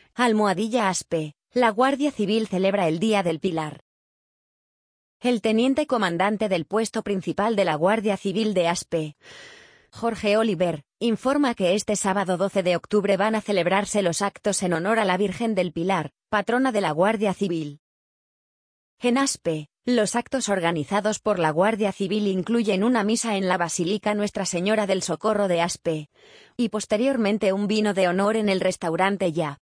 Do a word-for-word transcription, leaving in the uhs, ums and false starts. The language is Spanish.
Almohadilla Aspe, la Guardia Civil celebra el Día del Pilar. El teniente comandante del puesto principal de la Guardia Civil de Aspe, Jorge Oliver, informa que este sábado doce de octubre van a celebrarse los actos en honor a la Virgen del Pilar, patrona de la Guardia Civil. En Aspe, los actos organizados por la Guardia Civil incluyen una misa en la Basílica Nuestra Señora del Socorro de Aspe, y posteriormente un vino de honor en el restaurante Ya.